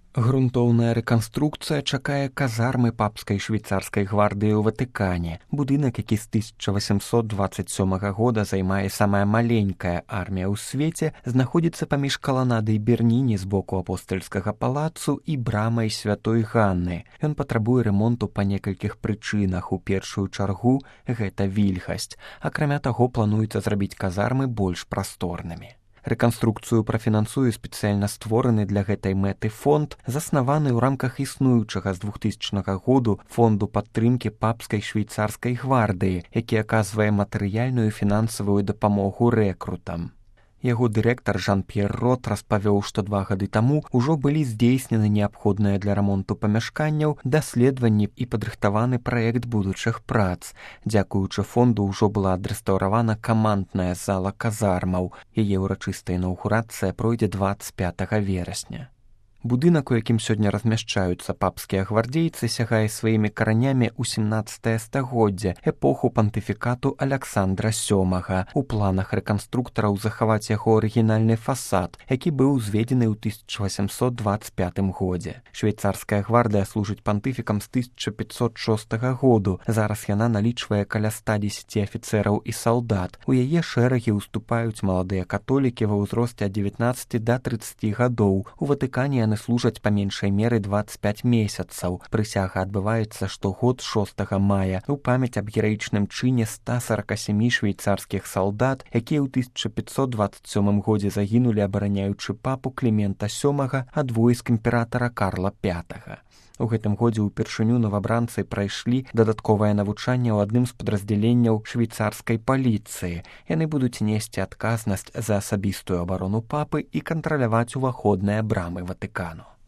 Грунтоўная рэканструкцыя чакае казармы папскай швейцарскай гвардыі ў Ватыкане. Будынак, які з 1827 года займае самая маленькая армія ў свеце, знаходзіцца паміж каланадай Берніні з боку апостальскага палацу і брамай святой Ганны. Ён патрабуе ремонту па некалькіх прычынах. У першую чаргу гэта вільгасць. Акрамя таго, плануецца зрабіць казармы больш прасторнымі. Рэканструкцыю прафінансуе спецыяльна створаны для гэтай мэты фонд, заснаваны ў рамках існуючага з 2000 году фонду падтрымкі папскай швейцарскай гвардыі, які аказвае матэрыяльную і фінансавую дапамогу рэкрутам. Яго дырэктар Жан-П'ер Рот распавёў, што 2 гады таму ўжо былі здзейснены неабходныя для рамонту памяшканняў даследаванні і падрыхтаваны праект будучых прац. Дзякуючы фонду ўжо была адрэстаўравана камандная зала казармаў. Яе ўрачыстая інаўгурацыя пройдзе 25 верасня. Будынак, у якім сёння размяшчаюцца папскія гвардзейцы, сягае сваімі каранямі ў 17 стагоддзе, эпоху пантыфікату Аляксандра VII. У планах рэканструктараў захаваць яго арыгінальны фасад, які быў узведзены ў 1825 годзе. Швейцарская гвардыя служыць пантыфікам з 1506 году. Зараз яна налічвае каля 110 афіцэраў і салдат. У яе шэрагі ўступаюць маладыя католікі ва ўзросце ад 19 да 30 гадоў. У Ватыкане яны служаць па меншай меры 25 месяцаў. Прысяга адбываецца штогод 6 мая у памяць аб гераічным чыне 147 швейцарскіх салдат, якія ў 1527 годзе загінулі, абараняючы папу Клімента VII ад войск імператара Карла V. У гэтым годзе ўпершыню новабранцы прайшлі дадатковае навучанне ў адным з падраздзяленняў швейцарскай паліцыі. Яны будуць несці адказнасць за асабістую абарону папы і кантраляваць уваходныя брамы Ватыкану.